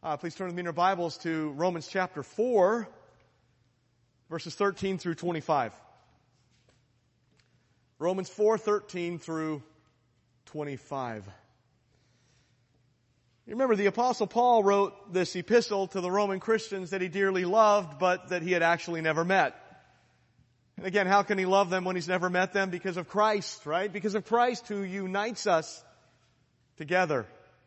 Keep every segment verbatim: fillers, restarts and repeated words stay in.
Uh, please turn with me in your Bibles to Romans chapter four, verses thirteen through twenty-five. Romans four, thirteen through twenty-five. You remember the Apostle Paul wrote this epistle to the Roman Christians that he dearly loved, but that he had actually never met. And again, how can he love them when he's never met them? Because of Christ, right? Because of Christ who unites us together.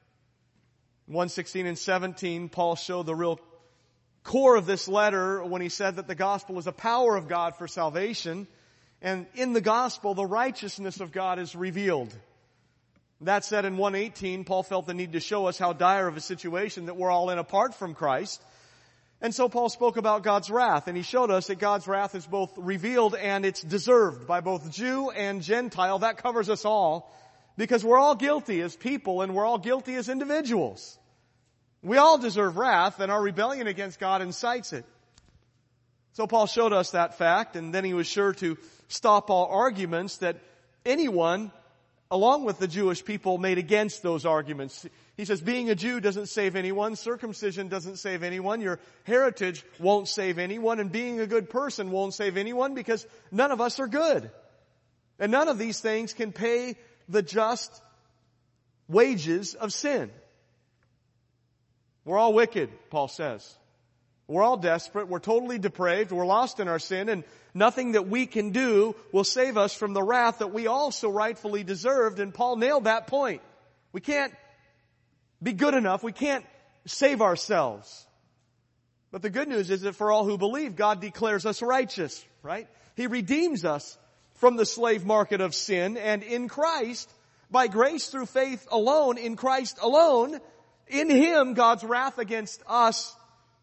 one sixteen and seventeen, Paul showed the real core of this letter when he said that the gospel is a power of God for salvation. And in the gospel, the righteousness of God is revealed. That said, in one eighteen, Paul felt the need to show us how dire of a situation that we're all in apart from Christ. And so Paul spoke about God's wrath, and he showed us that God's wrath is both revealed and it's deserved by both Jew and Gentile. That covers us all, because we're all guilty as people and we're all guilty as individuals. We all deserve wrath, and our rebellion against God incites it. So Paul showed us that fact, and then he was sure to stop all arguments that anyone, along with the Jewish people, made against those arguments. He says, being a Jew doesn't save anyone, circumcision doesn't save anyone, your heritage won't save anyone, and being a good person won't save anyone, because none of us are good. And none of these things can pay the just wages of sin. We're all wicked, Paul says. We're all desperate. We're totally depraved. We're lost in our sin, and nothing that we can do will save us from the wrath that we also rightfully deserved. And Paul nailed that point. We can't be good enough. We can't save ourselves. But the good news is that for all who believe, God declares us righteous, right? He redeems us from the slave market of sin, and in Christ, by grace through faith alone, in Christ alone, in Him, God's wrath against us,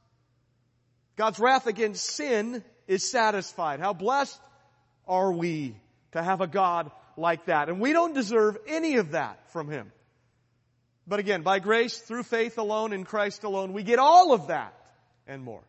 God's wrath against sin is satisfied. How blessed are we to have a God like that? And we don't deserve any of that from Him. But again, by grace through faith alone, in Christ alone, we get all of that and more.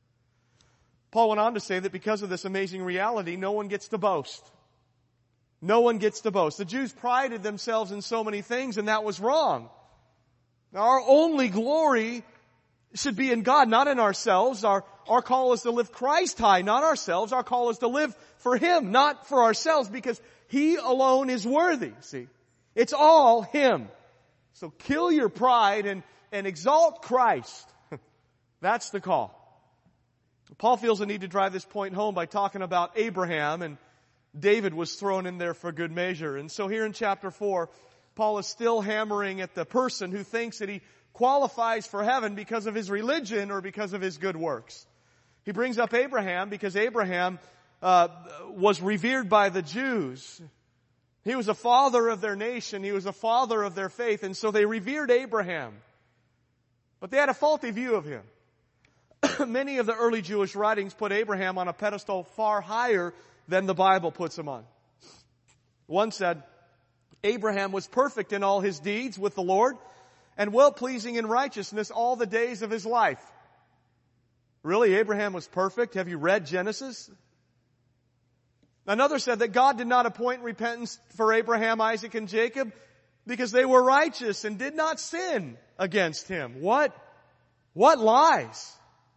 Paul went on to say that because of this amazing reality, no one gets to boast. No one gets to boast. The Jews prided themselves in so many things, and that was wrong. Now, our only glory should be in God, not in ourselves. Our, our call is to live Christ high, not ourselves. Our call is to live for Him, not for ourselves, because He alone is worthy, see. It's all Him. So kill your pride and, and exalt Christ. That's the call. Paul feels the need to drive this point home by talking about Abraham, and David was thrown in there for good measure. And so here in chapter four, Paul is still hammering at the person who thinks that he qualifies for heaven because of his religion or because of his good works. He brings up Abraham because Abraham uh, was revered by the Jews. He was a father of their nation. He was a father of their faith. And so they revered Abraham. But they had a faulty view of him. Many of the early Jewish writings put Abraham on a pedestal far higher than the Bible puts him on. One said, Abraham was perfect in all his deeds with the Lord and well-pleasing in righteousness all the days of his life. Really, Abraham was perfect? Have you read Genesis? Another said that God did not appoint repentance for Abraham, Isaac, and Jacob because they were righteous and did not sin against Him. What? What lies?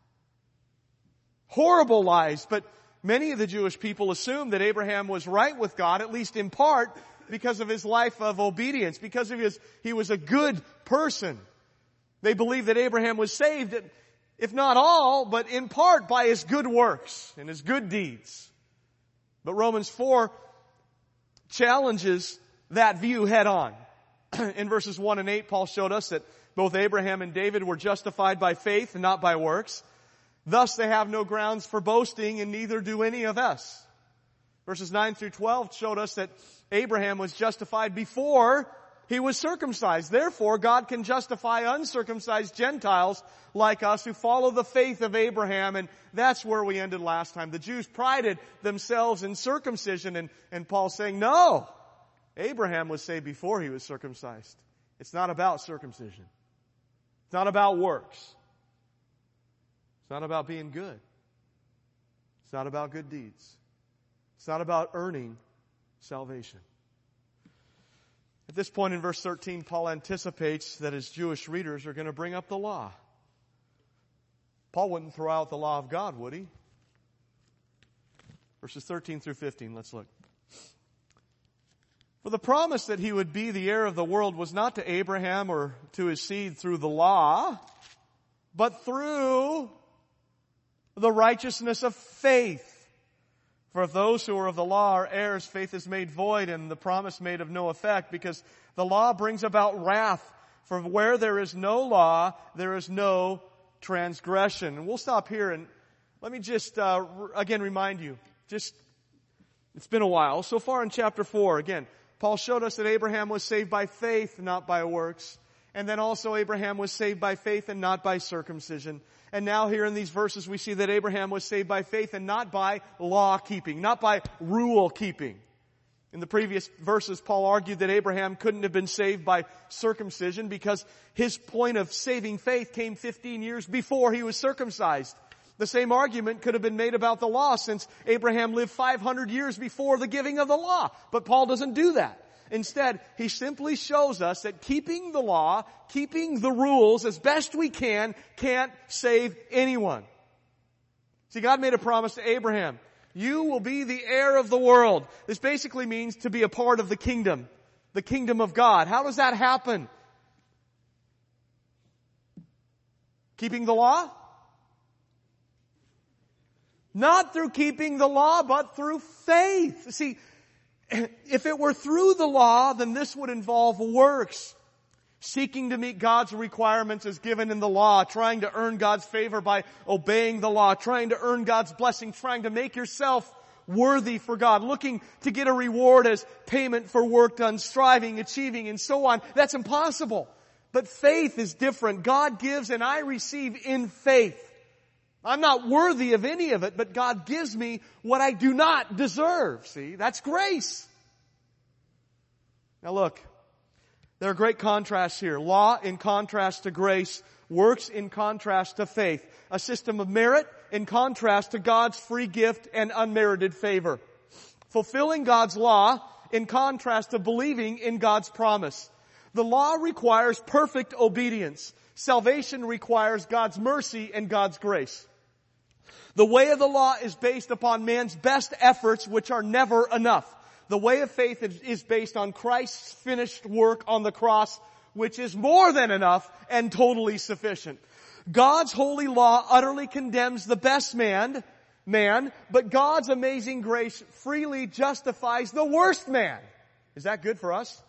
Horrible lies. But many of the Jewish people assumed that Abraham was right with God, at least in part, because of his life of obedience, because of his, he was a good person. They believed that Abraham was saved, if not all, but in part by his good works and his good deeds. But Romans four challenges that view head on. In verses one and eight, Paul showed us that both Abraham and David were justified by faith and not by works. Thus they have no grounds for boasting, and neither do any of us. Verses nine through twelve showed us that Abraham was justified before he was circumcised. Therefore, God can justify uncircumcised Gentiles like us who follow the faith of Abraham. And that's where we ended last time. The Jews prided themselves in circumcision, and, and Paul's saying, no, Abraham was saved before he was circumcised. It's not about circumcision. It's not about works. It's not about being good. It's not about good deeds. It's not about earning salvation. At this point in verse thirteen, Paul anticipates that his Jewish readers are going to bring up the law. Paul wouldn't throw out the law of God, would he? Verses thirteen through fifteen, let's look. For the promise that he would be the heir of the world was not to Abraham or to his seed through the law, but through the righteousness of faith. For if those who are of the law are heirs, faith is made void and the promise made of no effect, because the law brings about wrath. For where there is no law, there is no transgression. And we'll stop here and let me just uh, again remind you, just it's been a while. So far in chapter four, again, Paul showed us that Abraham was saved by faith, not by works. And then also Abraham was saved by faith and not by circumcision. And now here in these verses we see that Abraham was saved by faith and not by law keeping, not by rule keeping. In the previous verses, Paul argued that Abraham couldn't have been saved by circumcision because his point of saving faith came fifteen years before he was circumcised. The same argument could have been made about the law since Abraham lived five hundred years before the giving of the law. But Paul doesn't do that. Instead, he simply shows us that keeping the law, keeping the rules as best we can, can't save anyone. See, God made a promise to Abraham. You will be the heir of the world. This basically means to be a part of the kingdom, the kingdom of God. How does that happen? Keeping the law? Not through keeping the law, but through faith. See, if it were through the law, then this would involve works. Seeking to meet God's requirements as given in the law, trying to earn God's favor by obeying the law, trying to earn God's blessing, trying to make yourself worthy for God, looking to get a reward as payment for work done, striving, achieving, and so on. That's impossible. But faith is different. God gives and I receive in faith. I'm not worthy of any of it, but God gives me what I do not deserve. See, that's grace. Now look, there are great contrasts here. Law in contrast to grace, works in contrast to faith. A system of merit in contrast to God's free gift and unmerited favor. Fulfilling God's law in contrast to believing in God's promise. The law requires perfect obedience. Salvation requires God's mercy and God's grace. The way of the law is based upon man's best efforts, which are never enough. The way of faith is based on Christ's finished work on the cross, which is more than enough and totally sufficient. God's holy law utterly condemns the best man, man, but God's amazing grace freely justifies the worst man. Is that good for us?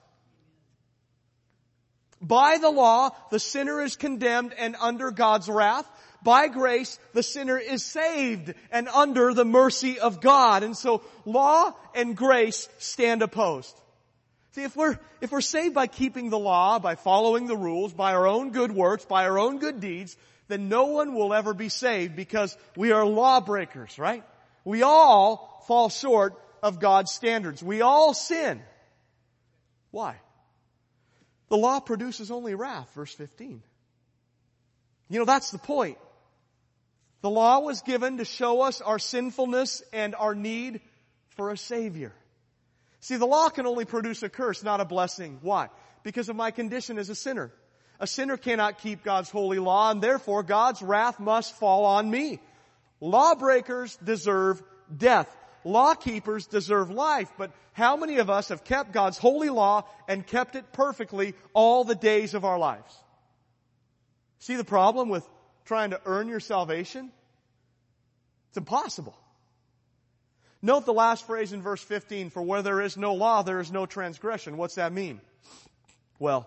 By the law, the sinner is condemned and under God's wrath. By grace, the sinner is saved and under the mercy of God. And so law and grace stand opposed. See, if we're, if we're saved by keeping the law, by following the rules, by our own good works, by our own good deeds, then no one will ever be saved because we are lawbreakers, right? We all fall short of God's standards. We all sin. Why? The law produces only wrath, verse fifteen. You know, that's the point. The law was given to show us our sinfulness and our need for a Savior. See, the law can only produce a curse, not a blessing. Why? Because of my condition as a sinner. A sinner cannot keep God's holy law, and therefore God's wrath must fall on me. Lawbreakers deserve death. Law keepers deserve life. But how many of us have kept God's holy law and kept it perfectly all the days of our lives? See the problem with trying to earn your salvation? It's impossible. Note the last phrase in verse fifteen, for where there is no law, there is no transgression. What's that mean? Well,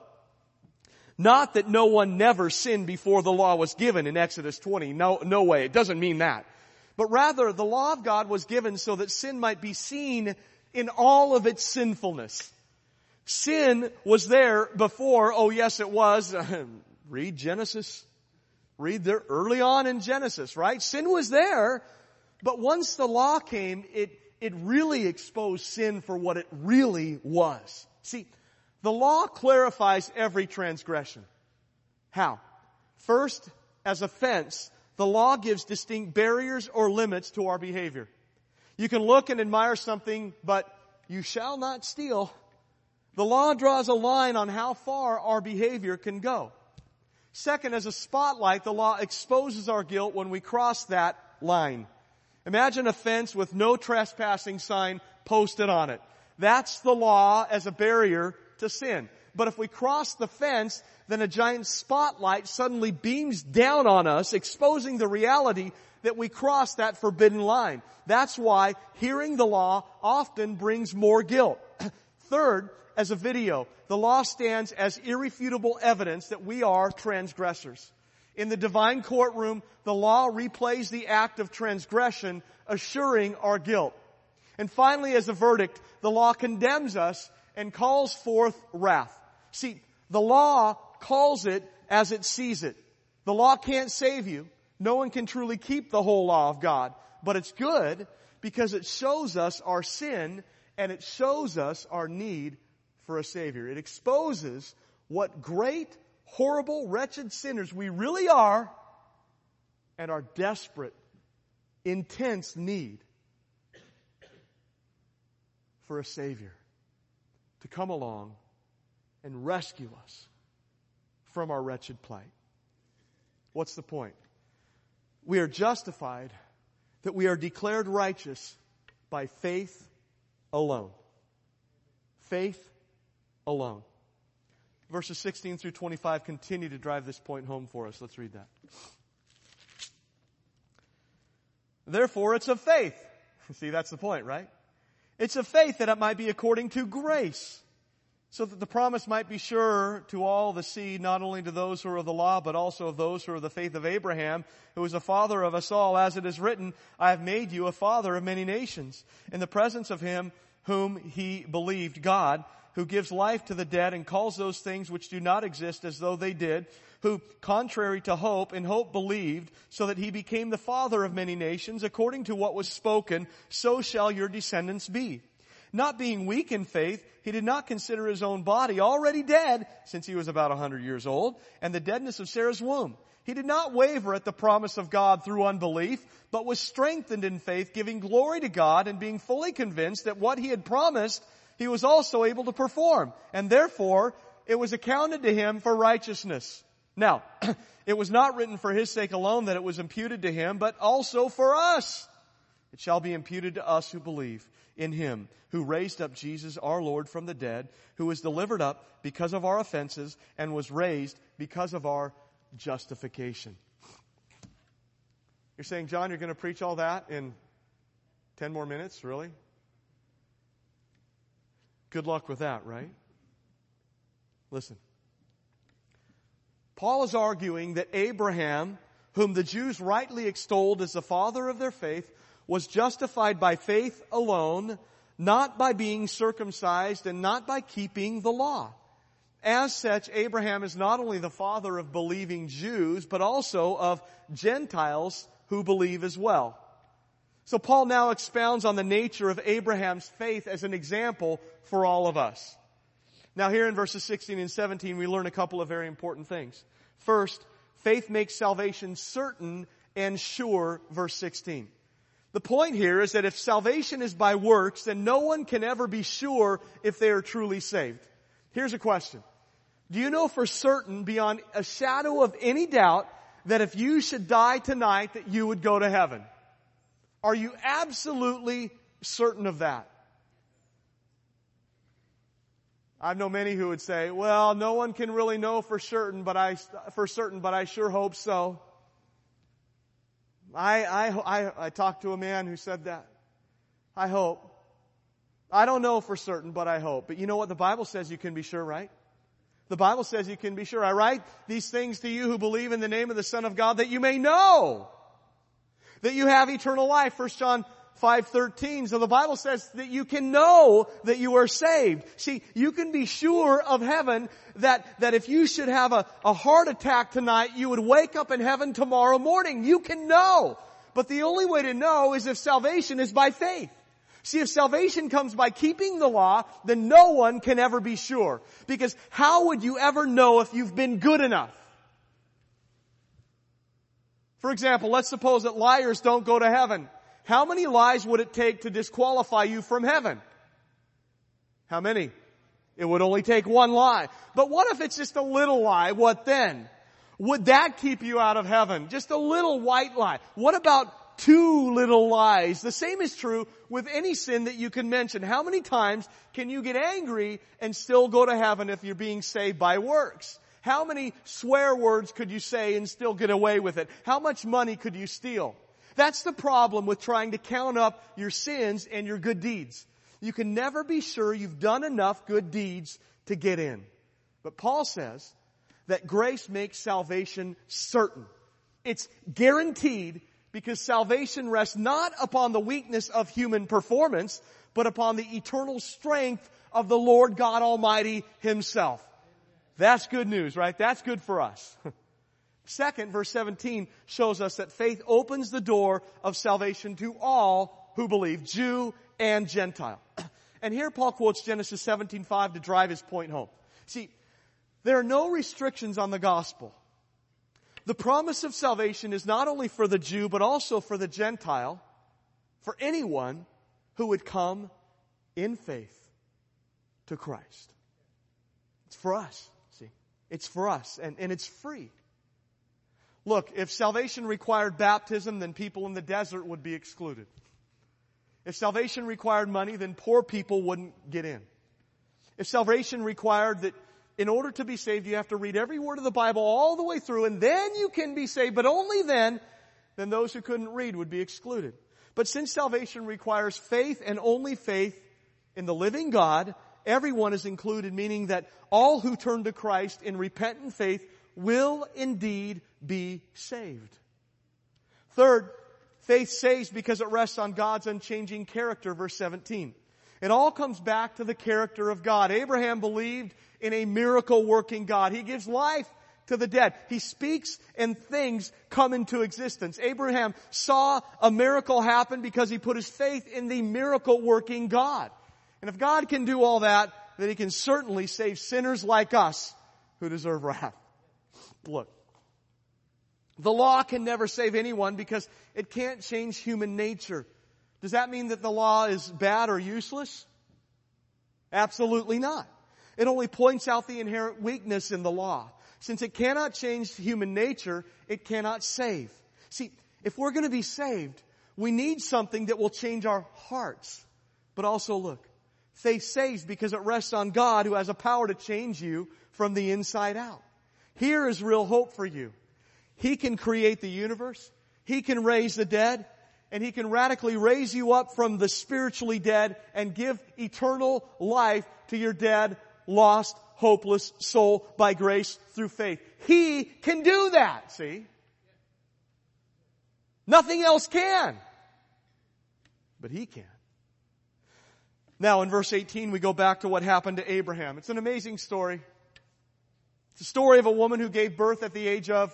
not that no one never sinned before the law was given in Exodus twenty. No, no way. It doesn't mean that. But rather, the law of God was given so that sin might be seen in all of its sinfulness. Sin was there before, oh yes it was, read Genesis. Read there early on in Genesis, right? Sin was there, but once the law came, it, it really exposed sin for what it really was. See, the law clarifies every transgression. How? First, as a fence, the law gives distinct barriers or limits to our behavior. You can look and admire something, but you shall not steal. The law draws a line on how far our behavior can go. Second, as a spotlight, the law exposes our guilt when we cross that line. Imagine a fence with no trespassing sign posted on it. That's the law as a barrier to sin. But if we cross the fence, then a giant spotlight suddenly beams down on us, exposing the reality that we crossed that forbidden line. That's why hearing the law often brings more guilt. Third, as a video, the law stands as irrefutable evidence that we are transgressors. In the divine courtroom, the law replays the act of transgression, assuring our guilt. And finally, as a verdict, the law condemns us and calls forth wrath. See, the law calls it as it sees it. The law can't save you. No one can truly keep the whole law of God. But it's good because it shows us our sin and it shows us our need for a Savior. It exposes what great, horrible, wretched sinners we really are and our desperate, intense need for a Savior to come along and rescue us from our wretched plight. What's the point? We are justified, that we are declared righteous by faith alone. Faith alone. Verses sixteen through twenty-five continue to drive this point home for us. Let's read that. Therefore, it's of faith. See, that's the point, right? It's of faith that it might be according to grace, so that the promise might be sure to all the seed, not only to those who are of the law, but also of those who are of the faith of Abraham, who is the father of us all, as it is written, I have made you a father of many nations, in the presence of him whom he believed, God, who gives life to the dead and calls those things which do not exist as though they did, who, contrary to hope, in hope believed, so that he became the father of many nations, according to what was spoken, so shall your descendants be. Not being weak in faith, he did not consider his own body already dead, since he was about a hundred years old, and the deadness of Sarah's womb. He did not waver at the promise of God through unbelief, but was strengthened in faith, giving glory to God and being fully convinced that what he had promised, he was also able to perform. And therefore, it was accounted to him for righteousness. Now, it was not written for his sake alone that it was imputed to him, but also for us. It shall be imputed to us who believe in him, who raised up Jesus our Lord from the dead, who was delivered up because of our offenses and was raised because of our justification. You're saying, John, you're going to preach all that in ten more minutes? Really? Good luck with that, right? Listen. Paul is arguing that Abraham, whom the Jews rightly extolled as the father of their faith, was justified by faith alone, not by being circumcised and not by keeping the law. As such, Abraham is not only the father of believing Jews, but also of Gentiles who believe as well. So Paul now expounds on the nature of Abraham's faith as an example for all of us. Now here in verses sixteen and seventeen, we learn a couple of very important things. First, faith makes salvation certain and sure, verse sixteen. The point here is that if salvation is by works, then no one can ever be sure if they are truly saved. Here's a question. Do you know for certain, beyond a shadow of any doubt, that if you should die tonight, that you would go to heaven? Are you absolutely certain of that? I know many who would say, well, no one can really know for certain, but I, for certain, but I sure hope so. I, I, I, I talked to a man who said that. I hope. I don't know for certain, but I hope. But you know what? The Bible says you can be sure, right? The Bible says you can be sure. I write these things to you who believe in the name of the Son of God, that you may know that you have eternal life. First John five thirteen. So the Bible says that you can know that you are saved. See, you can be sure of heaven, that, that if you should have a, a heart attack tonight, you would wake up in heaven tomorrow morning. You can know. But the only way to know is if salvation is by faith. See, if salvation comes by keeping the law, then no one can ever be sure. Because how would you ever know if you've been good enough? For example, let's suppose that liars don't go to heaven. How many lies would it take to disqualify you from heaven? How many? It would only take one lie. But what if it's just a little lie? What then? Would that keep you out of heaven? Just a little white lie. What about two little lies? The same is true with any sin that you can mention. How many times can you get angry and still go to heaven if you're being saved by works? How many swear words could you say and still get away with it? How much money could you steal? That's the problem with trying to count up your sins and your good deeds. You can never be sure you've done enough good deeds to get in. But Paul says that grace makes salvation certain. It's guaranteed because salvation rests not upon the weakness of human performance, but upon the eternal strength of the Lord God Almighty Himself. That's good news, right? That's good for us. Second, verse seventeen shows us that faith opens the door of salvation to all who believe, Jew and Gentile. And here Paul quotes Genesis seventeen five to drive his point home. See, there are no restrictions on the gospel. The promise of salvation is not only for the Jew, but also for the Gentile, for anyone who would come in faith to Christ. It's for us, see. It's for us, and, and it's free. Look, if salvation required baptism, then people in the desert would be excluded. If salvation required money, then poor people wouldn't get in. If salvation required that in order to be saved, you have to read every word of the Bible all the way through, and then you can be saved, but only then, then those who couldn't read would be excluded. But since salvation requires faith and only faith in the living God, everyone is included, meaning that all who turn to Christ in repentant faith will indeed be saved. Third, faith saves because it rests on God's unchanging character, verse seventeen. It all comes back to the character of God. Abraham believed in a miracle-working God. He gives life to the dead. He speaks and things come into existence. Abraham saw a miracle happen because he put his faith in the miracle-working God. And if God can do all that, then He can certainly save sinners like us who deserve wrath. Look, the law can never save anyone because it can't change human nature. Does that mean that the law is bad or useless? Absolutely not. It only points out the inherent weakness in the law. Since it cannot change human nature, it cannot save. See, if we're going to be saved, we need something that will change our hearts. But also look, faith saves because it rests on God who has a power to change you from the inside out. Here is real hope for you. He can create the universe. He can raise the dead. And He can radically raise you up from the spiritually dead and give eternal life to your dead, lost, hopeless soul by grace through faith. He can do that, see? Nothing else can. But He can. Now in verse eighteen we go back to what happened to Abraham. It's an amazing story. It's a story of a woman who gave birth at the age of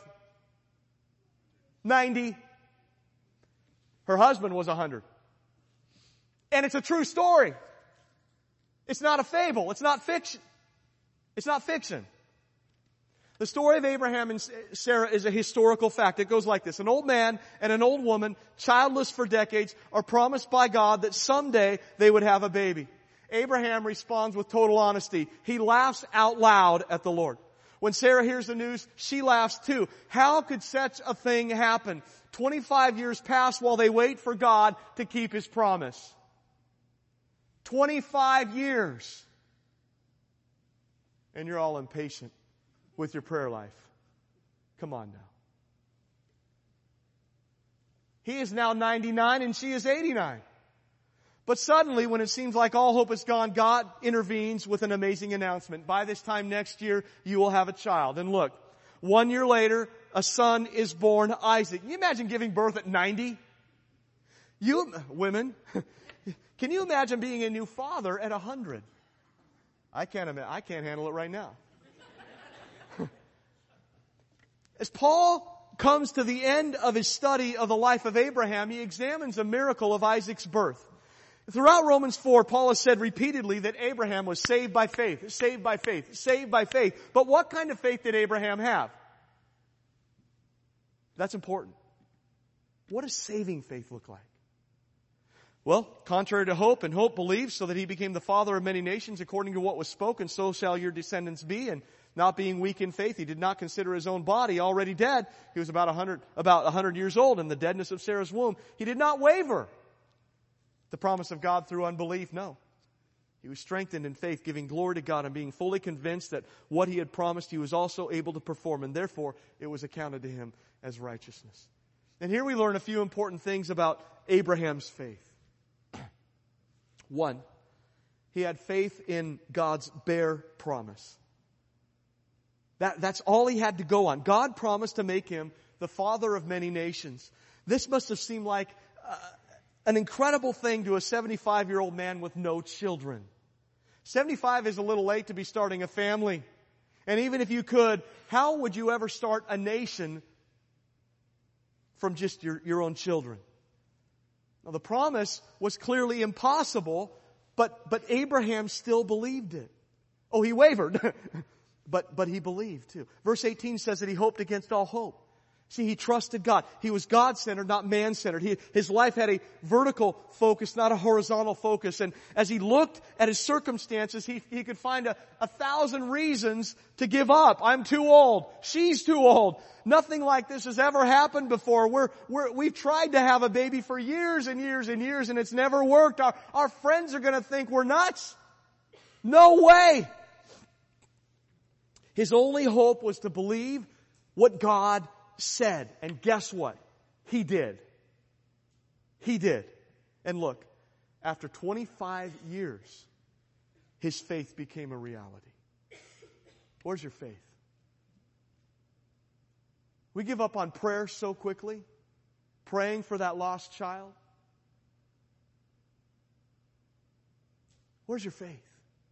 ninety. Her husband was one hundred. And it's a true story. It's not a fable. It's not fiction. It's not fiction. The story of Abraham and Sarah is a historical fact. It goes like this. An old man and an old woman, childless for decades, are promised by God that someday they would have a baby. Abraham responds with total honesty. He laughs out loud at the Lord. When Sarah hears the news, she laughs too. How could such a thing happen? twenty-five years pass while they wait for God to keep His promise. twenty-five years. And you're all impatient with your prayer life. Come on now. He is now ninety-nine and she is eighty-nine. But suddenly, when it seems like all hope is gone, God intervenes with an amazing announcement. By this time next year, you will have a child. And look, one year later, a son is born, Isaac. Can you imagine giving birth at ninety? You, women, can you imagine being a new father at one hundred? I can't imagine. I can't handle it right now. As Paul comes to the end of his study of the life of Abraham, he examines a miracle of Isaac's birth. Throughout Romans four, Paul has said repeatedly that Abraham was saved by faith, saved by faith, saved by faith. But what kind of faith did Abraham have? That's important. What does saving faith look like? Well, contrary to hope, and hope believes, so that he became the father of many nations, according to what was spoken, so shall your descendants be. And Not being weak in faith, he did not consider his own body already dead. He was about a hundred, about a hundred years old in the deadness of Sarah's womb. He did not waver. The promise of God through unbelief, no. He was strengthened in faith, giving glory to God and being fully convinced that what he had promised he was also able to perform, and therefore it was accounted to him as righteousness. And here we learn a few important things about Abraham's faith. One, he had faith in God's bare promise. That, that's all he had to go on. God promised to make him the father of many nations. This must have seemed like uh, an incredible thing to a seventy-five-year-old man with no children. seventy-five is a little late to be starting a family. And even if you could, how would you ever start a nation from just your, your own children? Now, the promise was clearly impossible, but, but Abraham still believed it. Oh, he wavered. but, but he believed too. Verse eighteen says that he hoped against all hope. See, he trusted God. He was God-centered, not man-centered. He, his life had a vertical focus, not a horizontal focus. And as he looked at his circumstances, he, he could find a, a thousand reasons to give up. I'm too old. She's too old. Nothing like this has ever happened before. We're, we're, we've tried to have a baby for years and years and years, and it's never worked. Our, our friends are going to think we're nuts. No way. His only hope was to believe what God said. And guess what? He did. He did. And look, after twenty-five years, his faith became a reality. Where's your faith? We give up on prayer so quickly, praying for that lost child. Where's your faith?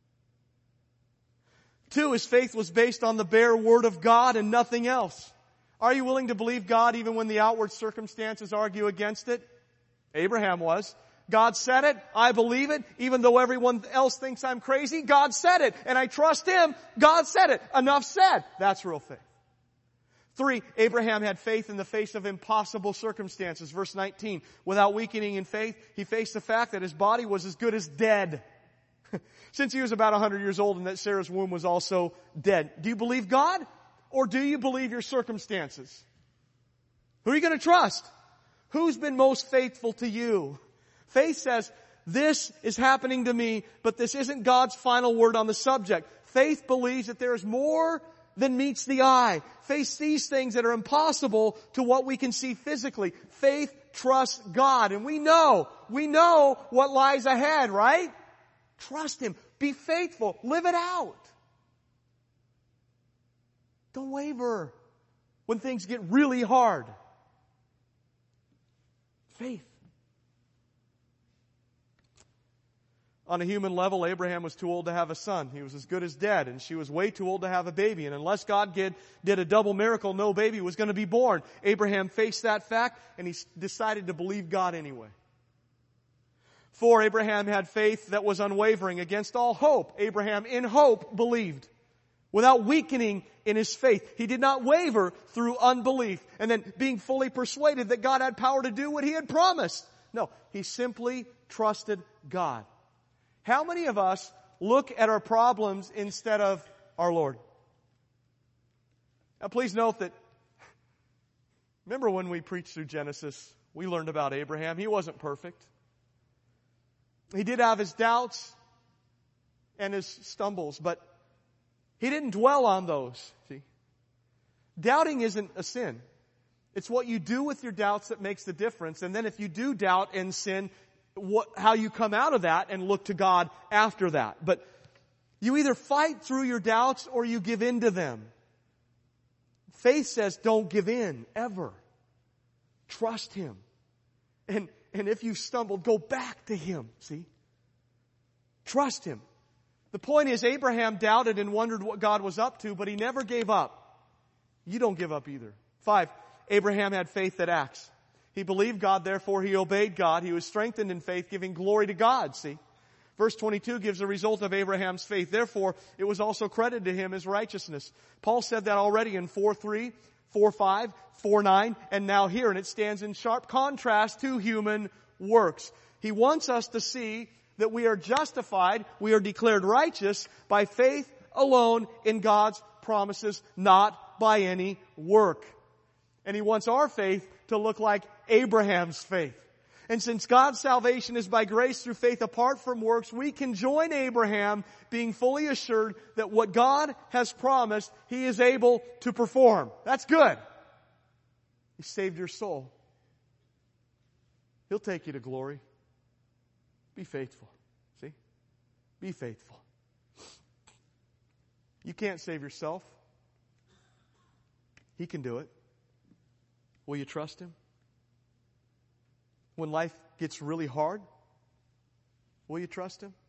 Two, his faith was based on the bare word of God and nothing else. Are you willing to believe God even when the outward circumstances argue against it? Abraham was. God said it. I believe it. Even though everyone else thinks I'm crazy, God said it. And I trust Him. God said it. Enough said. That's real faith. Three, Abraham had faith in the face of impossible circumstances. Verse nineteen, without weakening in faith, he faced the fact that his body was as good as dead. Since he was about one hundred years old and that Sarah's womb was also dead. Do you believe God? Or do you believe your circumstances? Who are you going to trust? Who's been most faithful to you? Faith says, this is happening to me, but this isn't God's final word on the subject. Faith believes that there is more than meets the eye. Faith sees things that are impossible to what we can see physically. Faith trusts God. And we know, we know what lies ahead, right? Trust Him. Be faithful. Live it out. Don't waver when things get really hard. Faith. On a human level, Abraham was too old to have a son. He was as good as dead, and she was way too old to have a baby. And unless God did, did a double miracle, no baby was going to be born. Abraham faced that fact, and he decided to believe God anyway. Four, Abraham had faith that was unwavering against all hope. Abraham, in hope, believed. Without weakening in his faith. He did not waver through unbelief and then being fully persuaded that God had power to do what He had promised. No, he simply trusted God. How many of us look at our problems instead of our Lord? Now please note that, remember when we preached through Genesis, we learned about Abraham. He wasn't perfect. He did have his doubts and his stumbles, but he didn't dwell on those. See? Doubting isn't a sin. It's what you do with your doubts that makes the difference. And then if you do doubt and sin, what, how you come out of that and look to God after that. But you either fight through your doubts or you give in to them. Faith says don't give in, ever. Trust Him. And, and if you've stumbled, go back to Him. See? Trust Him. The point is, Abraham doubted and wondered what God was up to, but he never gave up. You don't give up either. Five, Abraham had faith that acts. He believed God, therefore he obeyed God. He was strengthened in faith, giving glory to God. See? Verse twenty-two gives the result of Abraham's faith. Therefore, it was also credited to him as righteousness. Paul said that already in four three, four five, four nine, and now here. And it stands in sharp contrast to human works. He wants us to see that we are justified, we are declared righteous by faith alone in God's promises, not by any work. And He wants our faith to look like Abraham's faith. And since God's salvation is by grace through faith apart from works, we can join Abraham being fully assured that what God has promised, He is able to perform. That's good. He saved your soul. He'll take you to glory. Be faithful. See? Be faithful. You can't save yourself. He can do it. Will you trust Him? When life gets really hard, will you trust Him?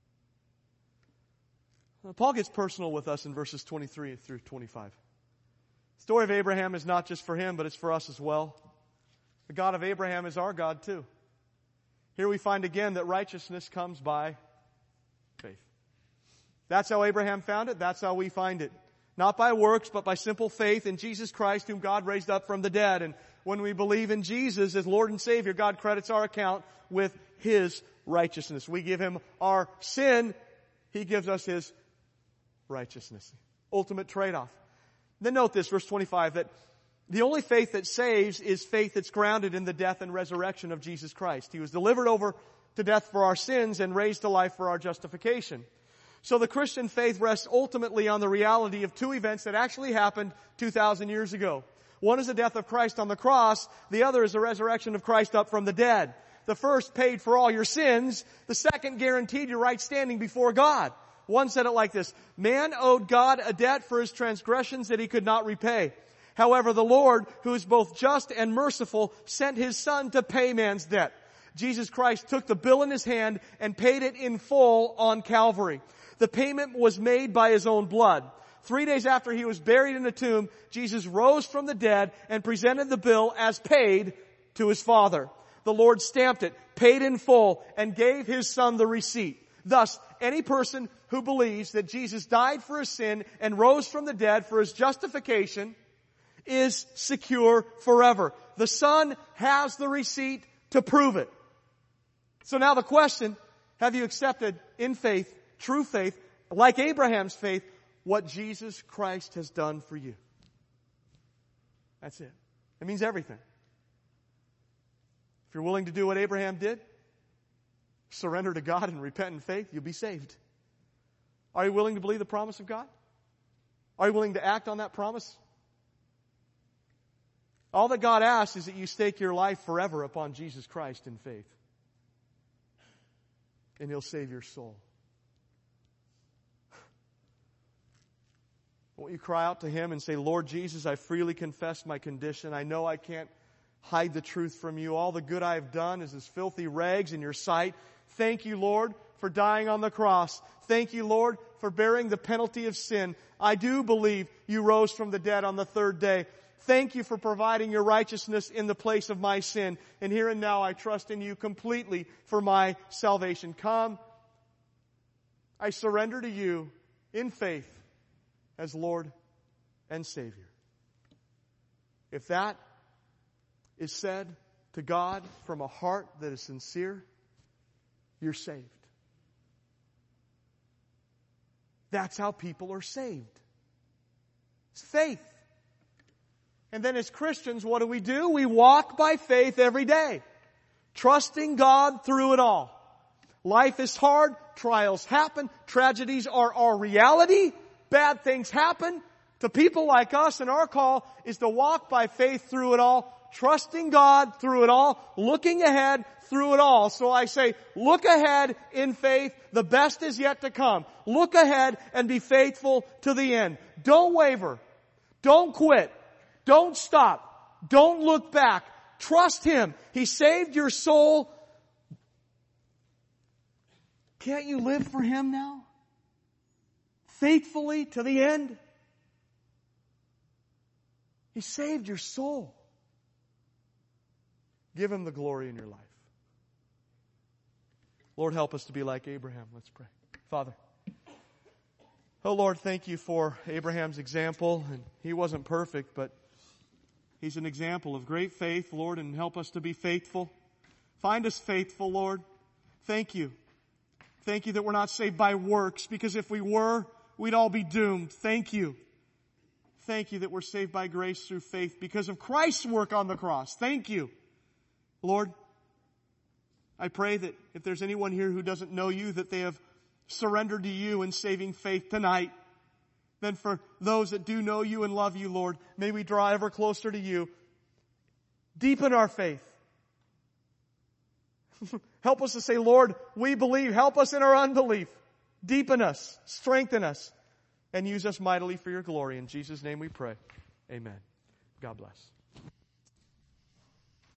Well, Paul gets personal with us in verses twenty-three through twenty-five. The story of Abraham is not just for him, but it's for us as well. The God of Abraham is our God too. Here we find again that righteousness comes by faith. That's how Abraham found it. That's how we find it. Not by works, but by simple faith in Jesus Christ, whom God raised up from the dead. And when we believe in Jesus as Lord and Savior, God credits our account with His righteousness. We give Him our sin. He gives us His righteousness. Ultimate trade-off. Then note this, verse twenty-five, that the only faith that saves is faith that's grounded in the death and resurrection of Jesus Christ. He was delivered over to death for our sins and raised to life for our justification. So the Christian faith rests ultimately on the reality of two events that actually happened two thousand years ago. One is the death of Christ on the cross. The other is the resurrection of Christ up from the dead. The first paid for all your sins. The second guaranteed your right standing before God. One said it like this: man owed God a debt for his transgressions that He could not repay. However, the Lord, who is both just and merciful, sent His Son to pay man's debt. Jesus Christ took the bill in His hand and paid it in full on Calvary. The payment was made by His own blood. Three days after He was buried in a tomb, Jesus rose from the dead and presented the bill as paid to His Father. The Lord stamped it, paid in full, and gave His Son the receipt. Thus, any person who believes that Jesus died for his sin and rose from the dead for his justification is secure forever. The Son has the receipt to prove it. So now the question, have you accepted in faith, true faith, like Abraham's faith, what Jesus Christ has done for you? That's it. It means everything. If you're willing to do what Abraham did, surrender to God and repent in faith, you'll be saved. Are you willing to believe the promise of God? Are you willing to act on that promise? All that God asks is that you stake your life forever upon Jesus Christ in faith. And He'll save your soul. Won't you cry out to Him and say, Lord Jesus, I freely confess my condition. I know I can't hide the truth from You. All the good I have done is as filthy rags in Your sight. Thank You, Lord, for dying on the cross. Thank You, Lord, for bearing the penalty of sin. I do believe You rose from the dead on the third day. Thank You for providing Your righteousness in the place of my sin. And here and now I trust in You completely for my salvation. Come, I surrender to You in faith as Lord and Savior. If that is said to God from a heart that is sincere, you're saved. That's how people are saved. It's faith. And then as Christians, what do we do? We walk by faith every day, trusting God through it all. Life is hard. Trials happen. Tragedies are our reality. Bad things happen to people like us, and our call is to walk by faith through it all, trusting God through it all, looking ahead through it all. So I say, look ahead in faith. The best is yet to come. Look ahead and be faithful to the end. Don't waver. Don't quit. Don't stop. Don't look back. Trust Him. He saved your soul. Can't you live for Him now? Faithfully to the end? He saved your soul. Give Him the glory in your life. Lord, help us to be like Abraham. Let's pray. Father. Oh Lord, thank You for Abraham's example. And he wasn't perfect, but he's an example of great faith, Lord, and help us to be faithful. Find us faithful, Lord. Thank You. Thank You that we're not saved by works, because if we were, we'd all be doomed. Thank you. Thank you that we're saved by grace through faith because of Christ's work on the cross. Thank you. Lord, I pray that if there's anyone here who doesn't know you, that they have surrendered to you in saving faith tonight. Then for those that do know you and love you, Lord, may we draw ever closer to you. Deepen our faith. Help us to say, Lord, we believe. Help us in our unbelief. Deepen us. Strengthen us. And use us mightily for your glory. In Jesus' name we pray. Amen. God bless.